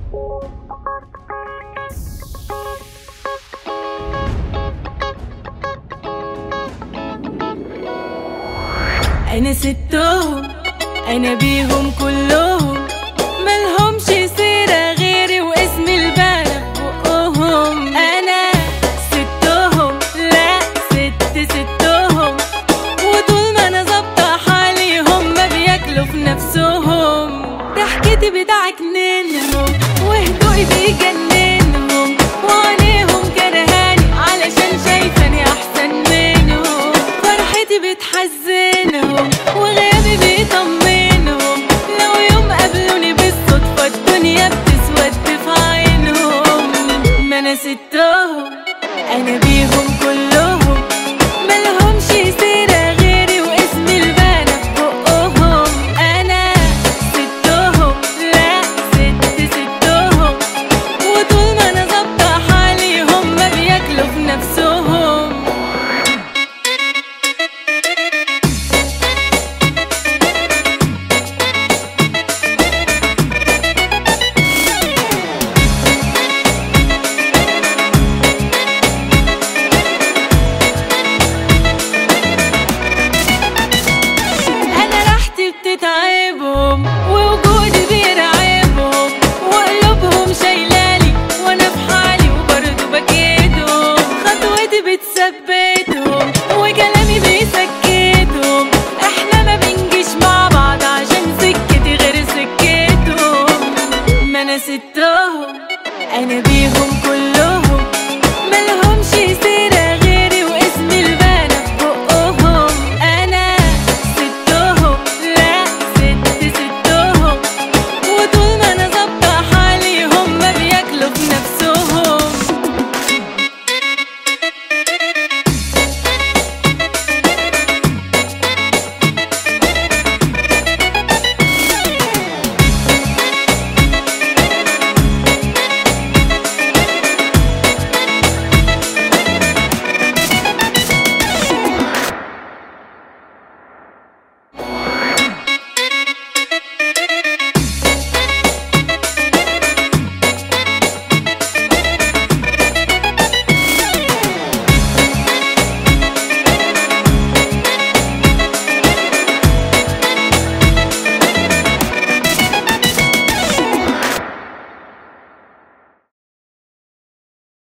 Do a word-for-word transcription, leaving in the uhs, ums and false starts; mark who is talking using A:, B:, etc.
A: انا ستهم، انا بيهم كلهم، ملهمش سيرة غيري واسم البلد بقهم. انا ستهم، لا ست ستهم، وطول ما انا ظابطة حالي هما بياكلوا في نفسهم. ضحكتي بتعكننهم وهدوئي بيجننهم، وانا